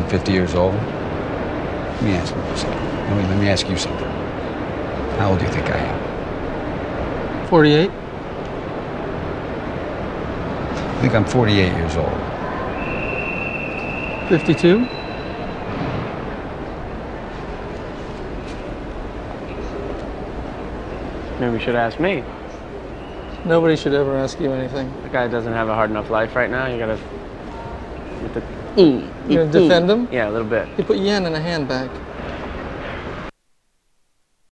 I'm 50 years old. Let me ask you something. Let me ask you something. How old do you think I am? 48. I think I'm 48 years old. 52. Maybe you should ask me. Nobody should ever ask you anything. The guy doesn't have a hard enough life right now. You gotta... You're gonna defend him? Yeah, a little bit. You put yen in a handbag.